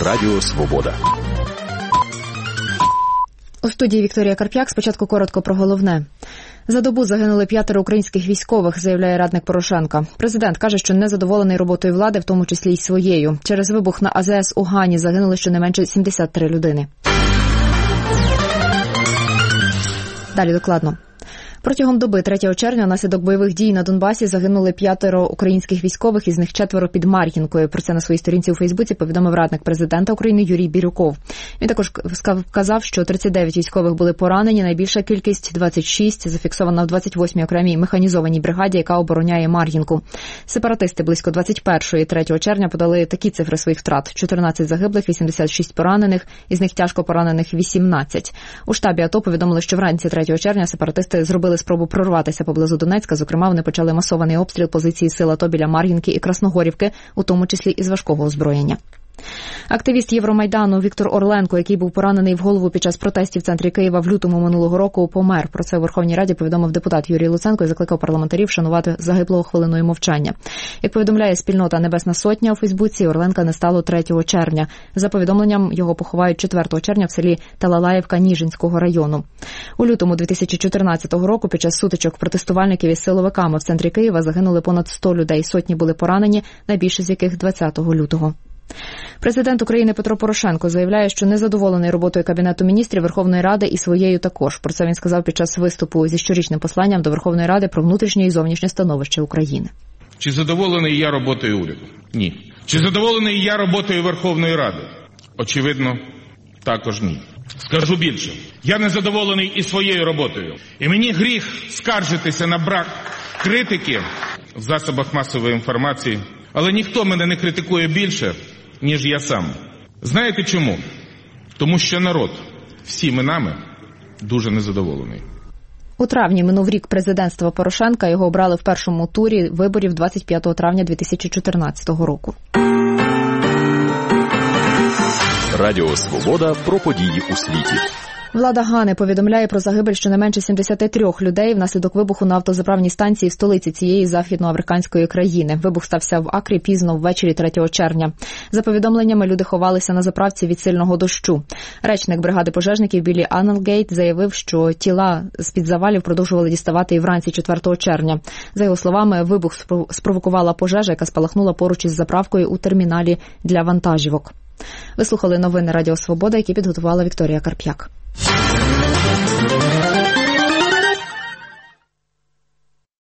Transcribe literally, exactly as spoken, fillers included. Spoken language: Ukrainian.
Радіо Свобода. У студії Вікторія Карп'як. Спочатку коротко про головне. За добу загинули п'ятеро українських військових, заявляє радник Порошенка. Президент каже, що незадоволений роботою влади, в тому числі й своєю. Через вибух на АЗС у Гані загинули щонайменше сімдесят три людини. Далі докладно. Протягом доби третього червня внаслідок бойових дій на Донбасі загинули п'ятеро українських військових, із них четверо під Мар'їнкою. Про це на своїй сторінці у Фейсбуці повідомив радник президента України Юрій Бірюков. Він також вказав, що тридцять дев'ять військових були поранені, найбільша кількість – двадцять шість, зафіксована в двадцять восьмій окремій механізованій бригаді, яка обороняє Мар'їнку. Сепаратисти близько двадцять першого і третього червня подали такі цифри своїх втрат – чотирнадцять загиблих, вісімдесят шість поранених, із них тяжко поранених вісімнадцять. У штабі АТО повідомили, що вранці третього червня сепаратисти зробили спробу прорватися поблизу Донецька. Зокрема, вони почали масований обстріл позиції сил АТО біля Мар'їнки і Красногорівки, у тому числі із важкого озброєння. Активіст Євромайдану Віктор Орленко, який був поранений в голову під час протестів в центрі Києва в лютому минулого року, помер. Про це у Верховній Раді повідомив депутат Юрій Луценко і закликав парламентарів шанувати загиблого хвилиною мовчання. Як повідомляє спільнота Небесна Сотня у Фейсбуці, Орленка не стало третього червня. За повідомленням, його поховають четвертого червня в селі Талалаївка Ніжинського району. У лютому дві тисячі чотирнадцятого року під час сутичок протестувальників із силовиками в центрі Києва загинули понад сто людей, сотні були поранені, найбільше з яких двадцятого лютого. Президент України Петро Порошенко заявляє, що незадоволений роботою Кабінету міністрів, Верховної Ради і своєю також. Про це він сказав під час виступу зі щорічним посланням до Верховної Ради про внутрішнє і зовнішнє становище України. Чи задоволений я роботою уряду? Ні. Чи задоволений я роботою Верховної Ради? Очевидно, також ні. Скажу більше. Я не задоволений і своєю роботою. І мені гріх скаржитися на брак критики в засобах масової інформації. Але ніхто мене не критикує більше, ніж я сам. Знаєте чому? Тому що народ всіми нами дуже незадоволений. У травні минув рік президентства Порошенка. Його обрали в першому турі виборів двадцять п'ятого травня дві тисячі чотирнадцятого року. Радіо Свобода про події у світі. Влада Гани повідомляє про загибель щонайменше сімдесят три людей внаслідок вибуху на автозаправній станції в столиці цієї західноафриканської країни. Вибух стався в Акрі пізно ввечері третього червня. За повідомленнями, люди ховалися на заправці від сильного дощу. Речник бригади пожежників Біллі Аннелгейт заявив, що тіла з-під завалів продовжували діставати і вранці четвертого червня. За його словами, вибух спровокувала пожежа, яка спалахнула поруч із заправкою у терміналі для вантажівок. Ви слухали новини Радіо Свобода, які підготувала Вікторія Карп'як.